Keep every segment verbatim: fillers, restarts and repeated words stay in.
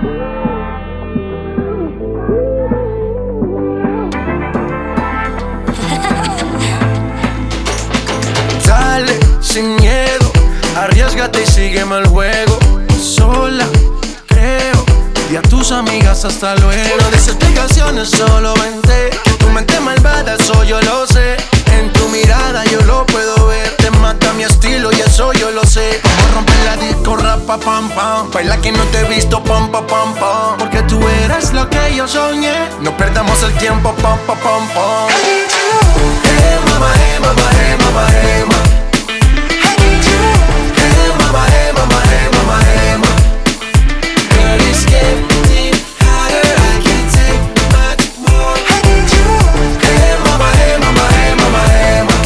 Dale, sin miedo, arriésgate y sígueme el juego. Sola, creo, y a tus amigas hasta luego. No des explicaciones, solo vente. Que tu mente malvada, eso yo lo sé. En tu mirada yo lo puedo ver. Te mata mi estilo y eso yo lo sé. Vamos a romper la disco, rapa, pam, pam. Baila que no te he visto, pam, pam, pam, pam. Porque tú eres lo que yo soñé. No perdamos el tiempo, pam, pam, pam, pam. Hey mama, hey mama, hey mama, hey mama. Hey mama, hey mama, hey mama, hey mama. Girl, it's getting hotter, I can't take much more. Hey mama, hey mama, hey mama, hey mama.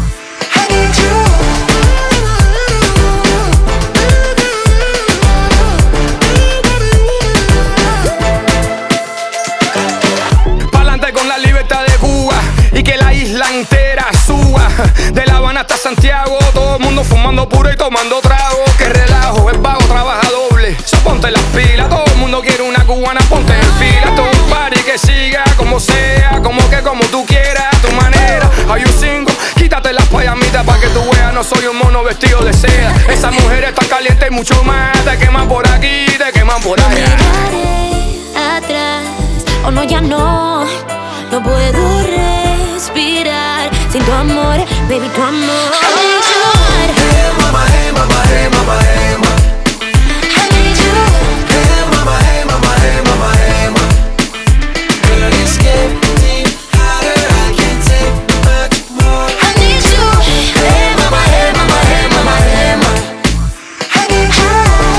Pa'lante con la libertad de Cuba y que la isla entera suba. De La Habana hasta Santiago, todo el mundo fumando puro y tomando trago. Que relajo, el vago trabaja doble. So ponte las pilas, todo el mundo quiere una cubana, ponte en fila. Todo un party que siga como sea, como que como tú quieras, a tu manera. Hay un cinco, quítate las payamitas pa' que tú veas, no soy un mono vestido de seda. Esas mujeres están calientes y mucho más, te queman por aquí, te queman por allá. Miraré atrás, oh no, ya no, no puedo respirar sin tu amor, baby, tu amor. I need you. Hey mama, hey mama, hey mama, hey mama. I need you. Hey mama, hey mama, hey mama, hey mama. Girl, it's getting hotter, I can't take much more. I need you. Hey mama, hey mama, hey mama, hey mama. I need you.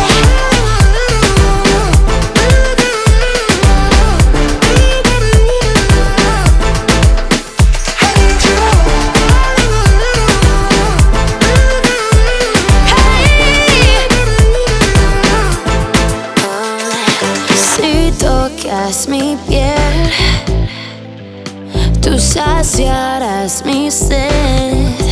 Si tocas mi piel, tú saciarás mi sed.